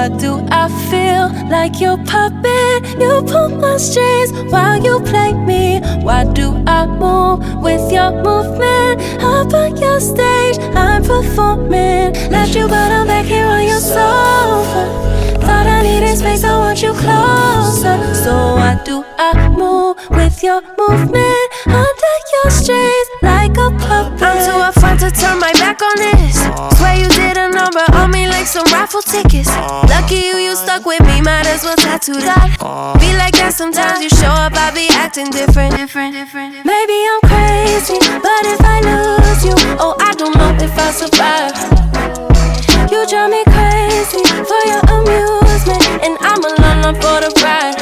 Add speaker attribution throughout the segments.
Speaker 1: why do I feel like your puppet? You pull my strings while you play me. Why do I move with your movement? Up on your stage, I'm performing. Left you but I'm back here on your sofa. Thought I needed space, I want you closer. So why do I move with your movement? Under your strings like a puppet.
Speaker 2: I'm too upfront to turn my back on this. Swear you did a number on me like some raffle tickets. Lucky you stuck with me, might as well tattoo that. Be like that sometimes you show up, I be acting different.
Speaker 1: Maybe I'm crazy, but if I lose you, oh, I don't know if I survive. You drive me crazy for your amusement, and I'm alone for the ride.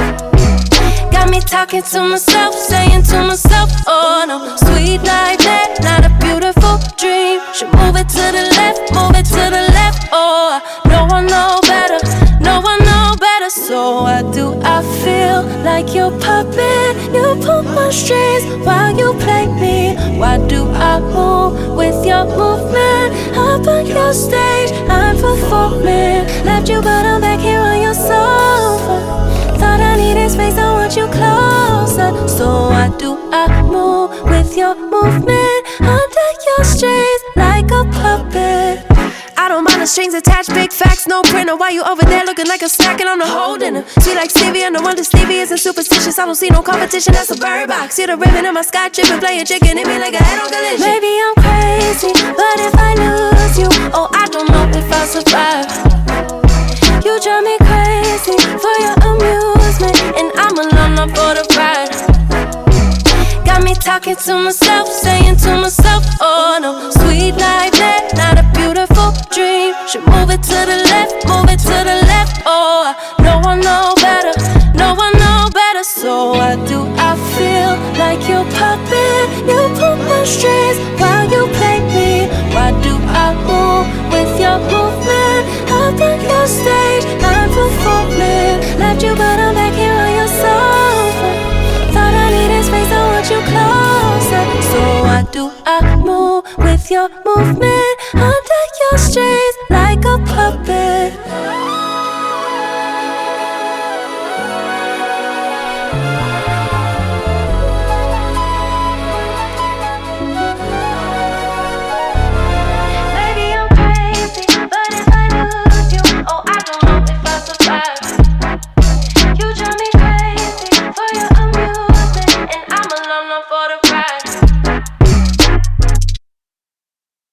Speaker 1: Got me talking to myself, saying to myself, oh no, sweet like that, not a beautiful dream. Should move it to the left, move it to the left. Oh, no one know better, no one know better. So why do I feel like your puppet? You pull my strings while you play me. Why do I move with your movement? Up on your stage, I'm performing. Left you but I'm back here on your sofa. Thought I needed space, I want you closer. So why do I move with your movement? Under your strings like a puppet.
Speaker 2: I don't mind the strings attached, big facts, no printer. Why you over there looking like a snack and I'm the whole dinner? Sweet like Stevie, no wonder Stevie isn't superstitious. I don't see no competition, that's a bird box. See the ribbon in my sky dripping, playing chicken, hit me like a head on collision.
Speaker 1: Maybe I'm crazy, but if I lose you, oh, I don't know if I survive. You drive me crazy for your amusement, and I'm alone for the ride. Got me talking to myself, saying to myself, oh no, sweet like that, not a beautiful dream. Should move it to the left, move it to the left. Oh, no one know better, no one know better. So why do I feel like your puppet? You pull my strings while you play me. Why do I move with your movement? Up on your stage, I'm performing. Left you but I'm back here on your sofa. Thought I needed space, I want you closer. So why do I move with your movement? Under your strings